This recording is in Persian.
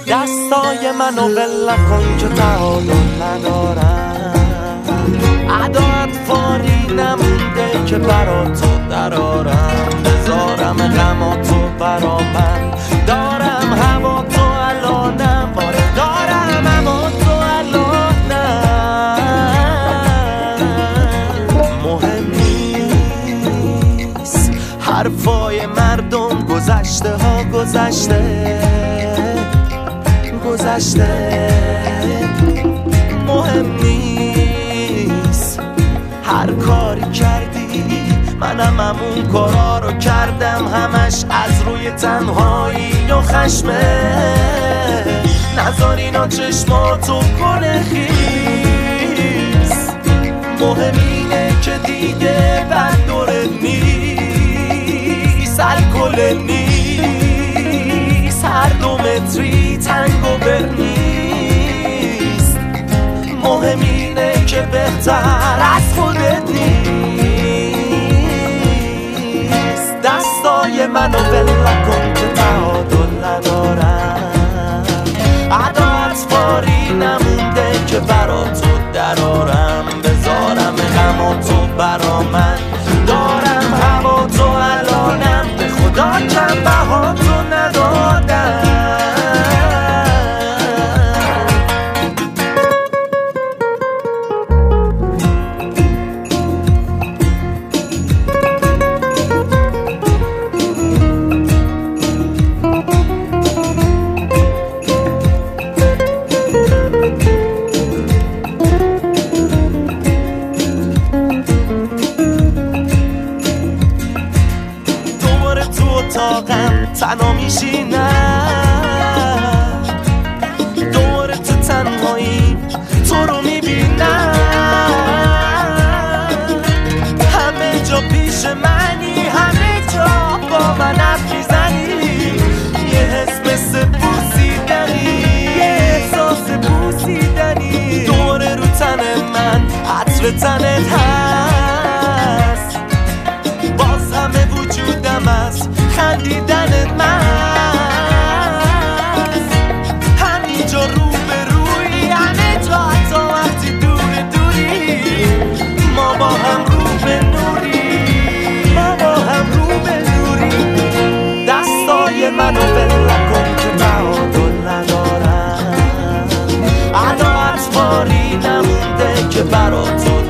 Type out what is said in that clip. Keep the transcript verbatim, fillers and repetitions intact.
دستای منو ول نکن که تعادل ندارم، عدات فاری نمونده که برا تو درارم، بذارم غماتو برا من، دارم هوا تو الانم، باره دارم هوا تو الانم. مهم نیست حرفای مردم، گذشته ها گذشته گذشته، مهم نیست هر کاری کردی، منم همون کارا رو کردم، همش از روی تنهایی و خشمه، نذار اینا چشماتو کنه خیز، مهم اینه که دیگه بر دورت نیست، الکل نیست، هر دو متری تنگ و بر نیست، مهم اینه که بهتر از خودت نیست. دستای منو ول نکن که تعادل ندارم، عدات فاری نمونده که برا تو درارم، بذارم غماتو برا من، دارم هوا تو الانم، به خدا کم بها تو ندادم. تنها میشینم، دور تو تنهایی تو رو میبینم، همه جا پیش منی، همه جا با من حرف میزنی، یه حس مثل بوسیدنی، یه احساس بوسیدنی، دور رو تن من عطر تنت هست، باز همه وجودم هست خندیدنت من، همینجا رو به روی، همه جا حتی وقتی دور دوری، ما با هم رو به نوری، ما با هم رو به نوری. دستای منو ول نکن که تعادل ندارم، عدات فاری نمونده که برا تو